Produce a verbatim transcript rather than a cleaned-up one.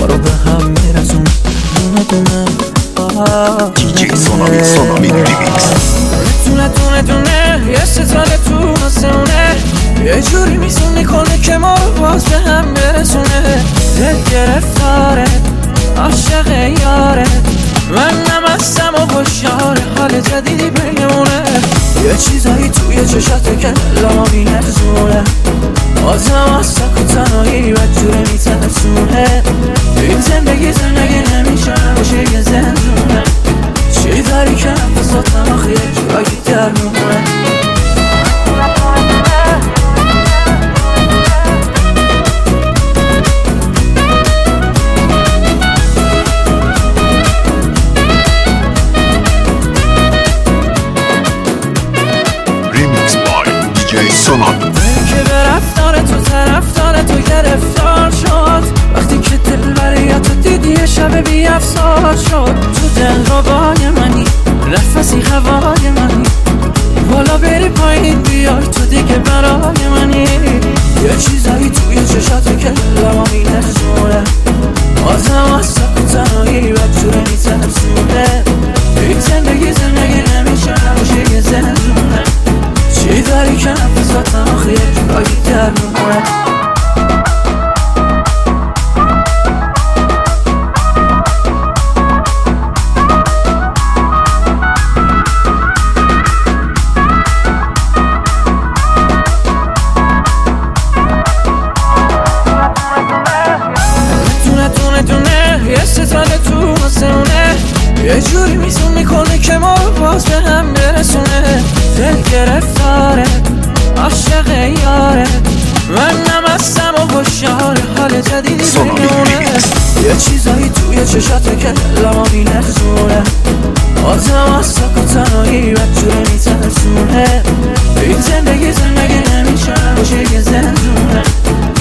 ما رو به هم میرسون دونه دونه. دیجی سونامی سونامی ریمیکس. دونه دونه دونه یه ستاره تو آسمونه، یه جوری میسونی کنه که ما رو باز به هم برسونه. دل گرفتاره عاشق یاره، من نمستم و خوشیاره حال جدیدی بینمونه. یه چیزایی توی چشاته که لما میرزونه، آزم از سک و تنهایی بدجوره میترسونه. این زندگی زندگی نمیشه نباشه یه زندونه، چی داری که نفساتم آخه یه جورایی در میمونه. دل که به رفتار تو طرفدار تو گرفتار شد، وقتی که دل بریاتو دیدی یه شب بی افسار شد. تو دل ربای منی، نفسی هوای منی، بالا بری پایین بیای تو دیگه برای منی. یه چیزایی توی چشاته که لما میرزونه، آزم از سک و تنهایی بدجوره میترسونه. این زندگی زندگی نمیشه نباشه یه زندونه، چی داری که نفساتم آخه یه جورایی در میمونه. دونه دونه دونه یه ستاره تو آسمونه، یه جوری میزون میکنه که ما رو باز به هم برسونه. دل گرفتاره عاشق یاره، من نمستم و خوشیاره حال جدیدی بینمونه. یه چیزایی توی چشاته که لما میرزونه، آزم از سک و تنهایی بدجوره میترسونه. این زندگی زندگی نمیشه نباشه یه زندونه،